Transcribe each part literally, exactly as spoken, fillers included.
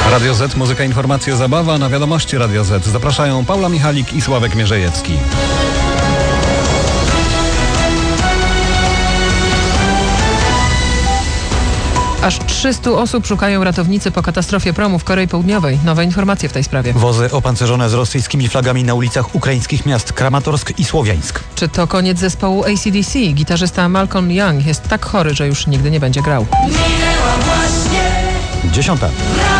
Radio Z, muzyka, informacje, zabawa. Na wiadomości Radio Z zapraszają Paula Michalik i Sławek Mierzejewski. Aż trzystu osób szukają ratownicy po katastrofie promu w Korei Południowej. Nowe informacje w tej sprawie. Wozy opancerzone z rosyjskimi flagami na ulicach ukraińskich miast Kramatorsk i Słowiańsk. Czy to koniec zespołu A C D C? Gitarzysta Malcolm Young jest tak chory, że już nigdy nie będzie grał. Dziesiąta.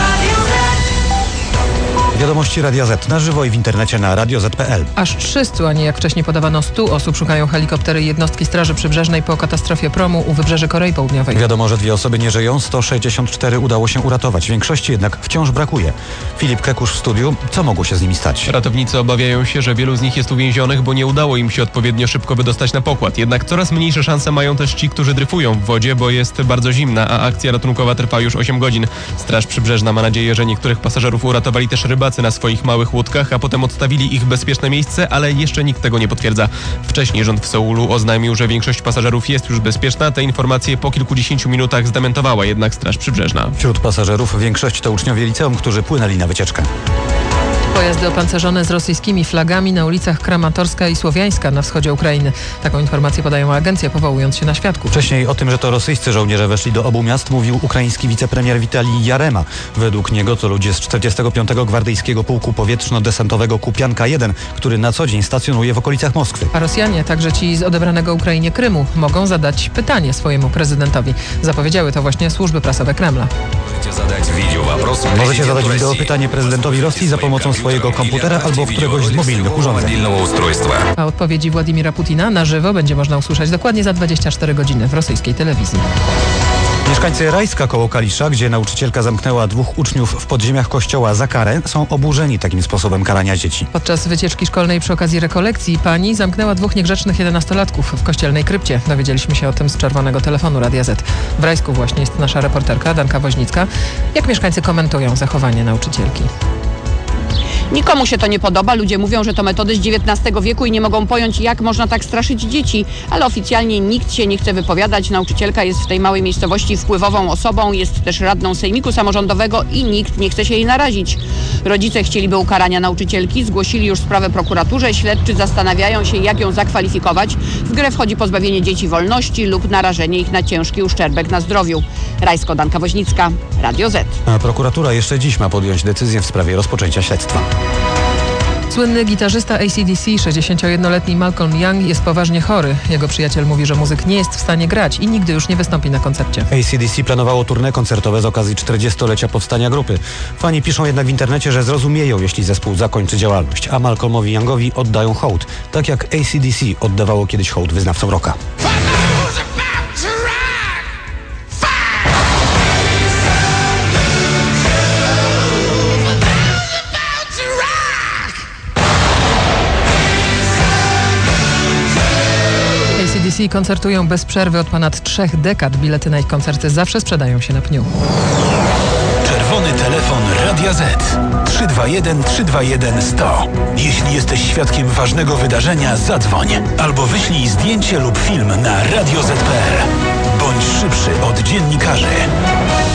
Wiadomości Radia Z na żywo i w internecie na radio zet kropka pe el. Aż trzystu, a nie jak wcześniej podawano stu osób szukają helikoptery i jednostki Straży Przybrzeżnej po katastrofie promu u wybrzeży Korei Południowej. Wiadomo, że dwie osoby nie żyją, sto sześćdziesiąt cztery udało się uratować. Większości jednak wciąż brakuje. Filip Kekusz w studiu. Co mogło się z nimi stać? Ratownicy obawiają się, że wielu z nich jest uwięzionych, bo nie udało im się odpowiednio szybko wydostać na pokład. Jednak coraz mniejsze szanse mają też ci, którzy dryfują w wodzie, bo jest bardzo zimna, a akcja ratunkowa trwa już osiem godzin. Straż Przybrzeżna ma nadzieję, że niektórych pasażerów uratowali też rybacy na swoich małych łódkach, a potem odstawili ich w bezpieczne miejsce, ale jeszcze nikt tego nie potwierdza. Wcześniej rząd w Seulu oznajmił, że większość pasażerów jest już bezpieczna. Te informacje po kilkudziesięciu minutach zdementowała jednak Straż Przybrzeżna. Wśród pasażerów większość to uczniowie liceum, którzy płynęli na wycieczkę. Pojazdy opancerzone z rosyjskimi flagami na ulicach Kramatorska i Słowiańska na wschodzie Ukrainy. Taką informację podają agencje, powołując się na świadków. Wcześniej o tym, że to rosyjscy żołnierze weszli do obu miast, mówił ukraiński wicepremier Witalij Jarema. Według niego to ludzie z czterdziestego piątego Gwardyjskiego Pułku Powietrzno-Desantowego Kupianka jeden, który na co dzień stacjonuje w okolicach Moskwy. A Rosjanie, także ci z odebranego Ukrainie Krymu, mogą zadać pytanie swojemu prezydentowi. Zapowiedziały to właśnie służby prasowe Kremla. Możecie zadać wideo pytanie prezydentowi Rosji za pomocą swojego komputera albo któregoś z mobilnych urządzeń. A odpowiedzi Władimira Putina na żywo będzie można usłyszeć dokładnie za dwadzieścia cztery godziny w rosyjskiej telewizji. Mieszkańcy Rajska koło Kalisza, gdzie nauczycielka zamknęła dwóch uczniów w podziemiach kościoła za karę, są oburzeni takim sposobem karania dzieci. Podczas wycieczki szkolnej przy okazji rekolekcji pani zamknęła dwóch niegrzecznych jedenastolatków w kościelnej krypcie. Dowiedzieliśmy się o tym z czerwonego telefonu Radia Z. W Rajsku właśnie jest nasza reporterka Danka Woźnicka. Jak mieszkańcy komentują zachowanie nauczycielki? Nikomu się to nie podoba. Ludzie mówią, że to metody z dziewiętnastego wieku i nie mogą pojąć, jak można tak straszyć dzieci. Ale oficjalnie nikt się nie chce wypowiadać. Nauczycielka jest w tej małej miejscowości wpływową osobą, jest też radną sejmiku samorządowego i nikt nie chce się jej narazić. Rodzice chcieliby ukarania nauczycielki, zgłosili już sprawę prokuraturze. Śledczy zastanawiają się, jak ją zakwalifikować. W grę wchodzi pozbawienie dzieci wolności lub narażenie ich na ciężki uszczerbek na zdrowiu. Rajsko, Danka Woźnicka, Radio Z. A prokuratura jeszcze dziś ma podjąć decyzję w sprawie rozpoczęcia śledztwa. Słynny gitarzysta A C D C, sześćdziesięciojednoletni Malcolm Young, jest poważnie chory. Jego przyjaciel mówi, że muzyk nie jest w stanie grać i nigdy już nie wystąpi na koncercie. A C D C planowało tournée koncertowe z okazji czterdziestolecia powstania grupy. Fani piszą jednak w internecie, że zrozumieją, jeśli zespół zakończy działalność, a Malcolmowi Youngowi oddają hołd, tak jak A C D C oddawało kiedyś hołd wyznawcom rocka. A C D C koncertują bez przerwy od ponad trzech dekad. Bilety na ich koncerty zawsze sprzedają się na pniu. Czerwony telefon Radia Z. trzy dwa jeden trzy dwa jeden sto. Jeśli jesteś świadkiem ważnego wydarzenia, zadzwoń. Albo wyślij zdjęcie lub film na radio zet kropka pe el. Bądź szybszy od dziennikarzy.